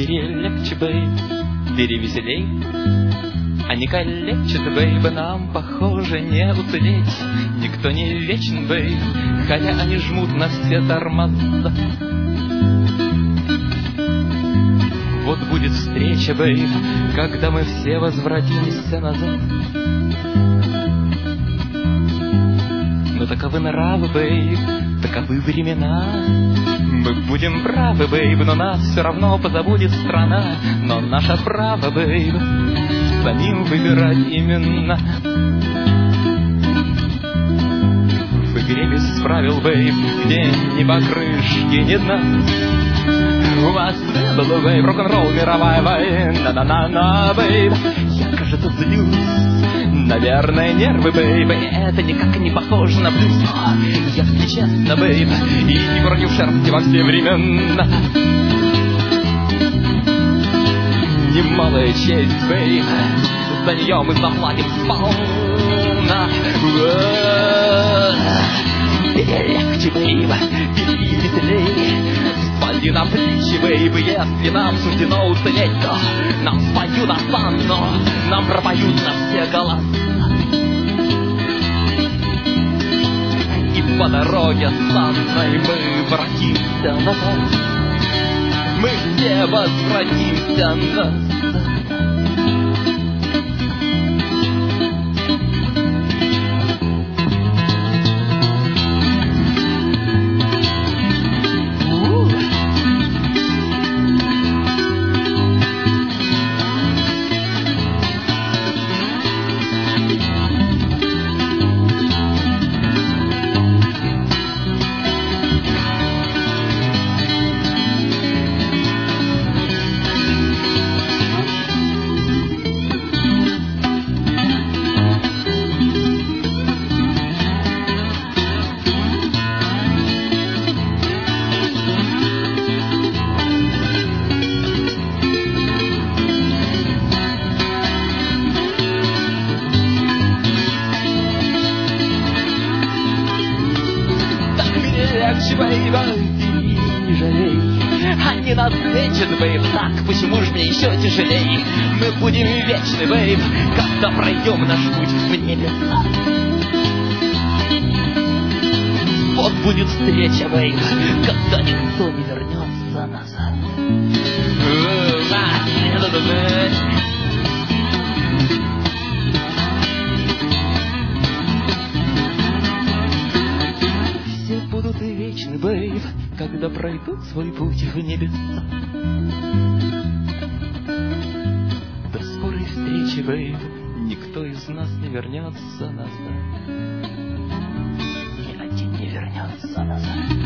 Бери легче, бейб, бери веселей. Они калечат, бейб, нам, похоже, не уцелеть. Никто не вечен, бейб, хотя они жмут на все тормоза. Вот будет встреча, бейб, когда мы все возвратимся назад. Но таковы нравы, бейб, таковы времена. Мы будем правы, бейб, но нас все равно позабудет страна. Но наше право, бейб, самим выбирать именно. В игре без правил, бейб, где ни покрышки, ни дна. У вас было, бейб, рок-н-ролл, мировая война, на-на-на, бейб. Я, кажется, злюсь, наверное, нервы, бейб, и это никак не похоже на блюз. Если честно, бейб, и не против шерсти во все времена. Немалая честь, бейб, за нее мы заплатим сполна. Бери легче, бейб, бери веселей. Спади на плечи, бейб, если нам суждено уцелеть, то нам споют осанну, нам пропоют на все голоса. И по дороге с Анной мы воротимся назад. Мы все возвратимся назад. Не жалей, они нас лечат, бейб. Так почему ж мне еще тяжелей? Мы будем вечны, бейб, когда пройдем наш путь в небеса. Вот будет встреча, бейб, когда никто не вернется назад. Все будут вечны, бейб, когда пройдут свой путь в небеса. До скорой встречи, бейб, никто из нас не вернется назад. Ни один не вернется назад.